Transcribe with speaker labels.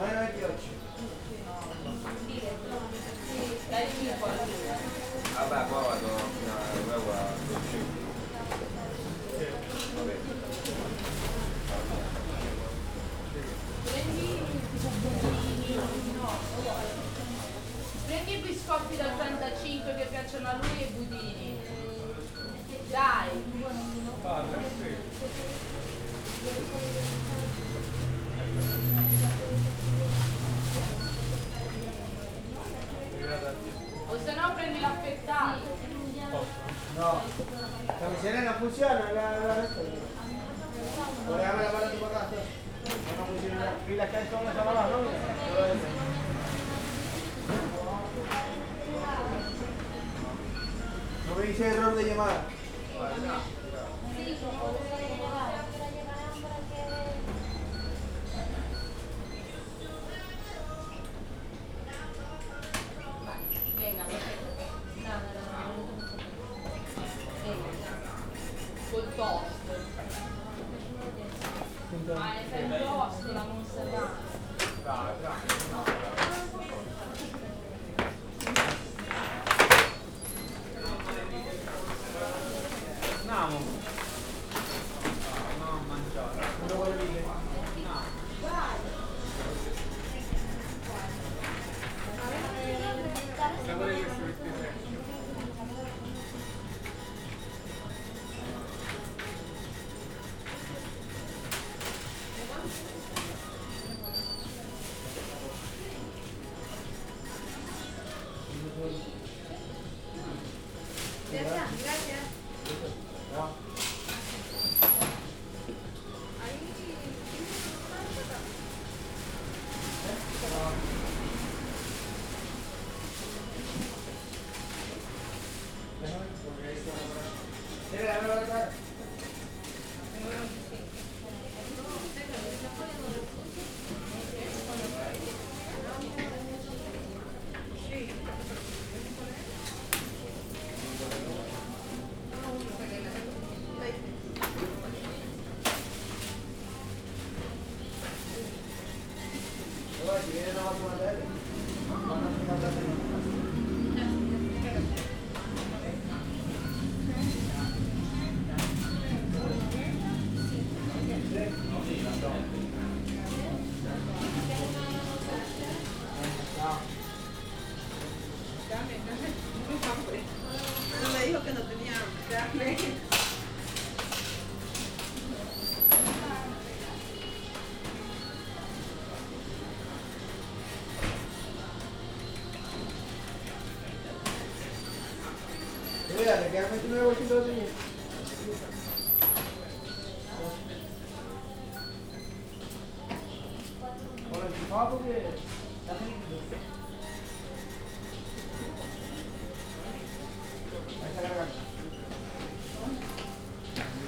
Speaker 1: 9,98.
Speaker 2: Dai 5.
Speaker 3: Vabbè, poi vado fino a 2,5. Vabbè.
Speaker 2: Prendi i biscotti dal 35 che piacciono a lui e i budini. Dai. O se no prendi l'affettato.
Speaker 1: No. La miseria no funciona, la respeto. Volevame la mano tu pagato. No funciona. Y la calle con esa bala, ¿no? No me hice error de llamada.
Speaker 2: Venga, col toast. Ma è per il toast la conservata.
Speaker 4: Andiamo. No, a mangiare.
Speaker 1: Uno vuole dire.
Speaker 4: Sapete che si mette
Speaker 5: No me dijo que no tenía hambre.
Speaker 1: Mira, le quedan 29 bolsitos de Con el chupado porque está feliz.